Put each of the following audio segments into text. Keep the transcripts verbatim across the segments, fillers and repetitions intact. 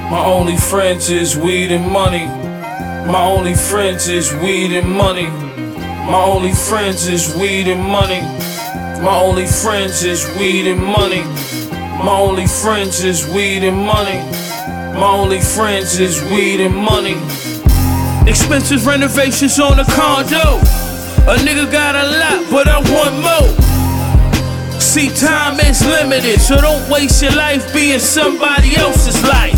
My only friends is weed and money. My only friends is weed and money. My only friends is weed and money. My only friends is weed and money. My only friends is weed and money. My only friends is weed and money. Expensive renovations on a condo. A nigga got a lot, but I want more. See, time is limited, so don't waste your life being somebody else's life.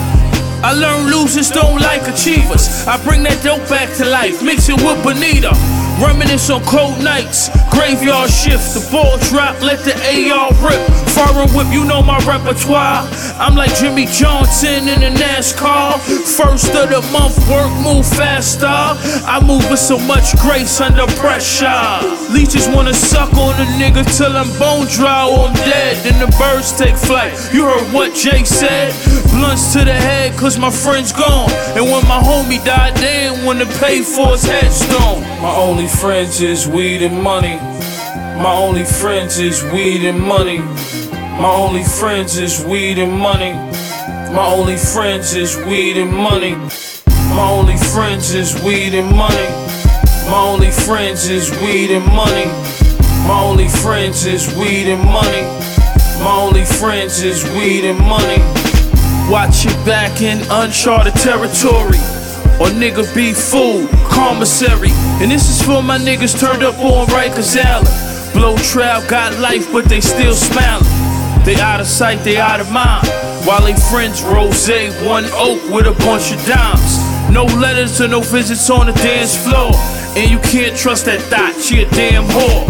I learned losers don't like achievers. I bring that dope back to life, mix it with Bonita. Reminisce on cold nights, graveyard shift. The ball drop, let the A R rip. Foreign whip, you know my repertoire. I'm like Jimmy Johnson in the NASCAR. First of the month, work move faster. I move with so much grace under pressure. Leeches wanna suck on a nigga till I'm bone dry or I'm dead. Then the birds take flight. You heard what Jay said? Blunts to the head cause my friend's gone. And when my homie died, they ain't wanna pay for his headstone. My only friends is weed and money. My only friends is weed and money. My only friends is weed and money. My only friends is weed and money. My only friends is weed and money. My only friends is weed and money. My only friends is weed and money. My only friends is weed and money. Watch it back in uncharted territory. Or nigga be fool, commissary. And this is for my niggas turned up on Rikers Island. Blow trap got life, but they still smiling. They out of sight, they out of mind. While they friends rose, one oak with a bunch of dimes. No letters or no visits on the dance floor. And you can't trust that thought, she a damn whore.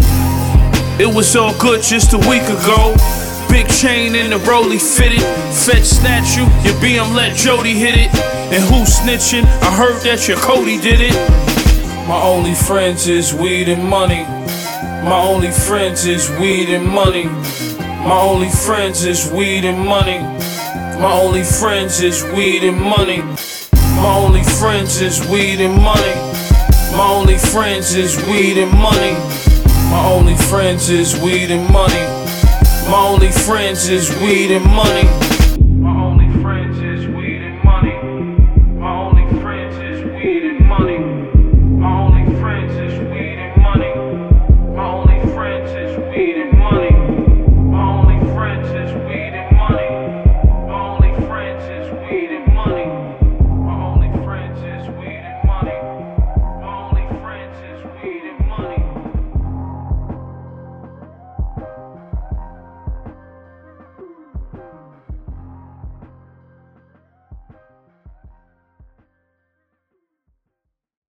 It was all good just a week ago. Big chain in the rollie fitted. Fed snatch you, your B M let Jody hit it. And who snitching? I heard that your Cody did it. My only friends is weed and money. My only friends is weed and money. My only friends is weed and money. My only friends is weed and money. My only friends is weed and money. My only friends is weed and money. My only friends is weed and money. My only friends is weed and money.